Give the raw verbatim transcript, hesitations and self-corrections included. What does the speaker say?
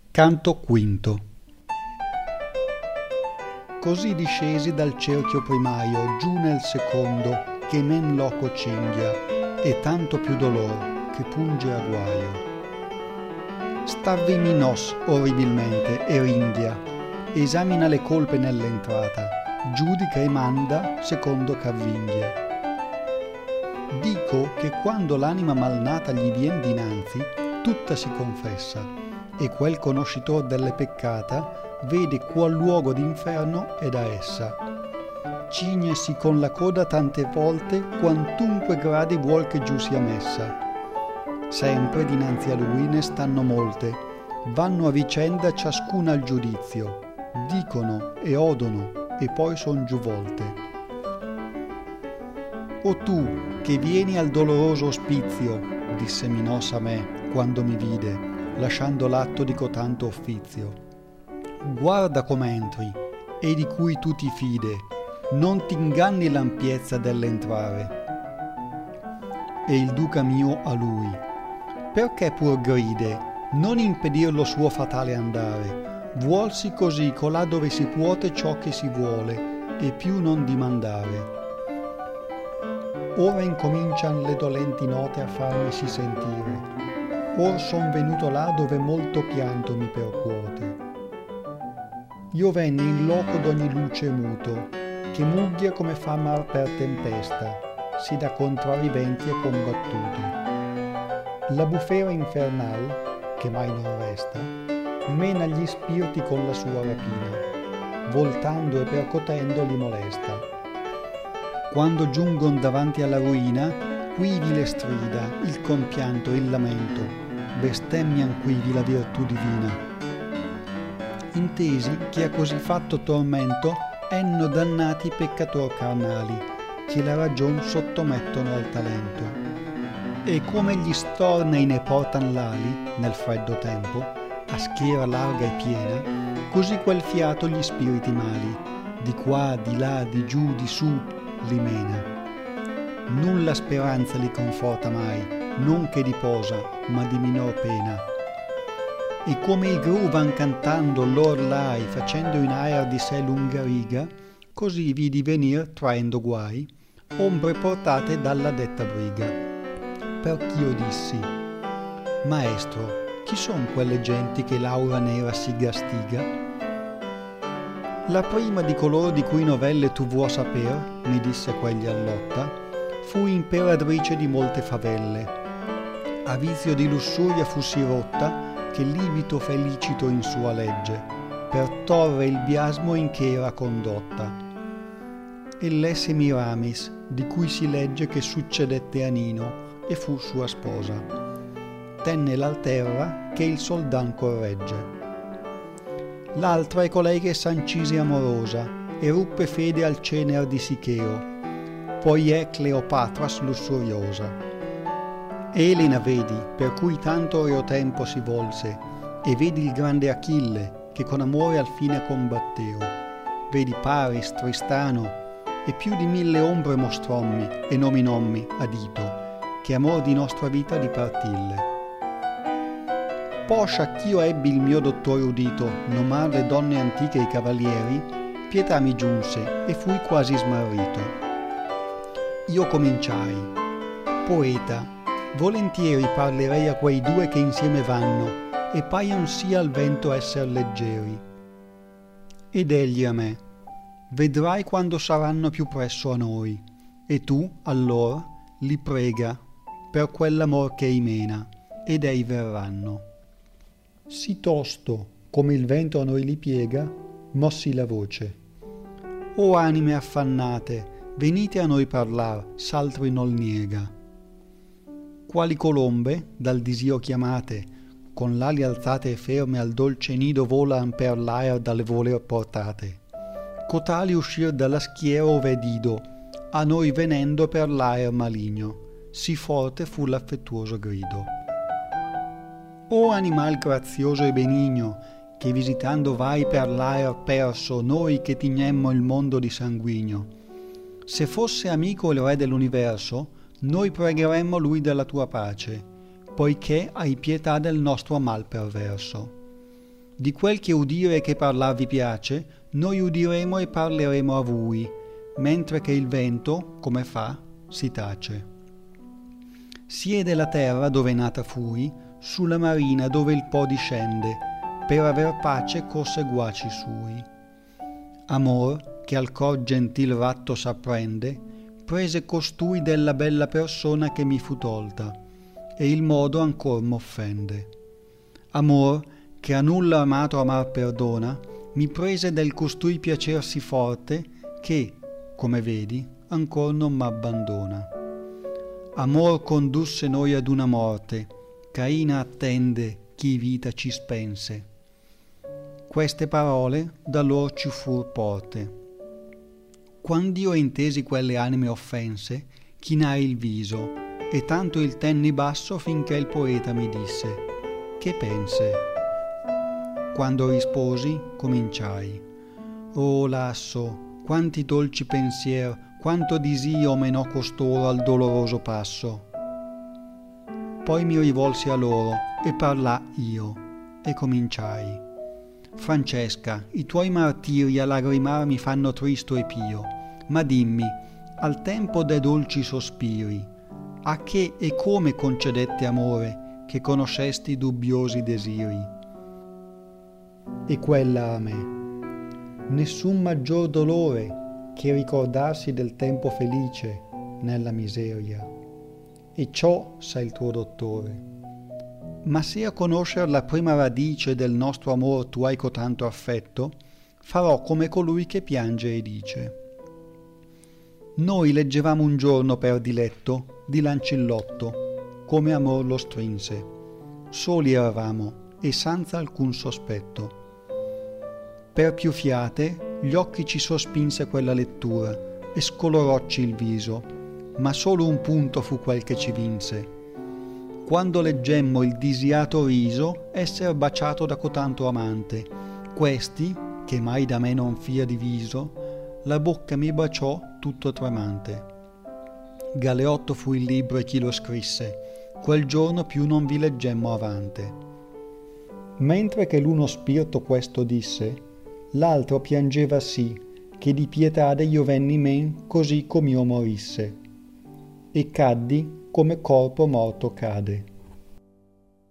Canto quinto. Così discesi dal cerchio primario giù nel secondo, che men loco cinghia, e tanto più dolor che punge a guaio. Stavvi nos orribilmente e ringhia, esamina le colpe nell'entrata, giudica e manda secondo c'avvinghia. Dico che quando l'anima malnata gli vien dinanzi, tutta si confessa, e quel conoscitor delle peccata vede qual luogo d'inferno è da essa. Cignesi con la coda tante volte quantunque gradi vuol che giù sia messa. Sempre dinanzi a lui ne stanno molte, vanno a vicenda ciascuna al giudizio, dicono e odono e poi son giù volte. O tu che vieni al doloroso ospizio, disse Minos a me quando mi vide, lasciando l'atto di cotanto offizio. Guarda com'entri, e di cui tu ti fide, non t'inganni l'ampiezza dell'entrare. E il duca mio a lui, perché pur gride, non impedir lo suo fatale andare, vuolsi così colà dove si puote ciò che si vuole, e più non dimandare. Ora incomincian le dolenti note a farmisi sentire, or son venuto là dove molto pianto mi percuote. Io venni in loco d'ogni luce muto, che mugghia come fa mar per tempesta, si da contrari venti è combattuto. La bufera infernal, che mai non resta, mena gli spiriti con la sua rapina, voltando e percotendo li molesta. Quando giungon davanti alla ruina, quivi le strida, il compianto, il lamento, bestemmian quivi la virtù divina. Intesi che a così fatto tormento enno dannati peccator carnali, che la ragion sottomettono al talento. E come gli stornei ne portan l'ali, nel freddo tempo, a schiera larga e piena, così quel fiato gli spiriti mali, di qua, di là, di giù, di su, li mena. Nulla speranza li conforta mai, non che di posa, ma di minor pena. E come i gru van cantando lor lai, facendo in aer di sé lunga riga, così vidi venir, traendo guai, ombre portate dalla detta briga. Perch'io dissi, Maestro, chi son quelle genti che l'aura nera si gastiga? La prima di coloro di cui novelle tu vuoi saper, mi disse quegli allotta, fu imperatrice di molte favelle. A vizio di lussuria fussi rotta, che libito felicito in sua legge, per torre il biasmo in che era condotta. E lesse Miramis, di cui si legge che succedette a Nino, e fu sua sposa. Tenne l'alterra che il soldan corregge. L'altra è colei che sancisi amorosa, e ruppe fede al cener di Sicheo, poi è Cleopatras lussuriosa. Elena vedi, per cui tanto reo tempo si volse, e vedi il grande Achille, che con amore al fine combatteo. Vedi Paris, Tristano, e più di mille ombre mostrommi, e nominommi a dito, che amor di nostra vita dipartille. Poscia ch'io ebbi il mio dottore udito nomar le donne antiche e i cavalieri, pietà mi giunse, e fui quasi smarrito. Io cominciai, poeta, volentieri parlerei a quei due che insieme vanno e paion sì al vento esser leggeri. Ed egli a me, vedrai quando saranno più presso a noi, e tu, allor, li prega per quell'amor che ei mena, ed ei verranno. Sì tosto, come il vento a noi li piega, mossi la voce. O anime affannate, venite a noi parlar, s'altri nol niega. Quali colombe, dal disio chiamate, con l'ali alzate e ferme al dolce nido volan per l'aer dalle voler portate. Cotali uscir dalla schiera ove dido, a noi venendo per l'aer maligno, sì forte fu l'affettuoso grido. O animal grazioso e benigno, che visitando vai per l'aer perso noi che tignemmo il mondo di sanguigno, se fosse amico il re dell'universo, noi pregheremmo lui della tua pace, poiché hai pietà del nostro mal perverso. di quel che udire e che parlar vi piace, noi udiremo e parleremo a voi, mentre che il vento, come fa, si tace. Siede la terra dove nata fui, sulla marina dove il Po discende, per aver pace co seguaci sui. Amor, che al cor gentil ratto s'apprende, prese costui della bella persona che mi fu tolta, e il modo ancor m'offende. Amor, che a nulla amato amar perdona, mi prese del costui piacer sì forte, che, come vedi, ancor non m'abbandona. Amor condusse noi ad una morte, Caina attende chi vita ci spense. Queste parole da lor ci fur porte. Quand'io intesi quelle anime offense, chinai il viso, e tanto il tenni basso finché il poeta mi disse: che pense? Quando risposi, cominciai: oh lasso, quanti dolci pensier, quanto disio menò costoro al doloroso passo. Poi mi rivolsi a loro e parlà io, e cominciai: Francesca, i tuoi martiri a lagrimar mi fanno tristo e pio, ma dimmi, al tempo de dolci sospiri, a che e come concedette amore, che conoscesti dubbiosi desiri? E quella a me: nessun maggior dolore che ricordarsi del tempo felice nella miseria, e ciò sa il tuo dottore. Ma se a conoscer la prima radice del nostro amor tu hai cotanto affetto, farò come colui che piange e dice: noi leggevamo un giorno per diletto di Lancillotto, come amor lo strinse. Soli eravamo e senza alcun sospetto. Per più fiate gli occhi ci sospinse quella lettura e scolorocci il viso, ma solo un punto fu quel che ci vinse. Quando leggemmo il disiato riso esser baciato da cotanto amante, questi, che mai da me non fia diviso, la bocca mi baciò tutto tremante. Galeotto fu il libro e chi lo scrisse, quel giorno più non vi leggemmo avante. Mentre che l'uno spirito questo disse, l'altro piangeva sì, che di pietade io venni men così com'io morisse, e caddi come corpo morto cade.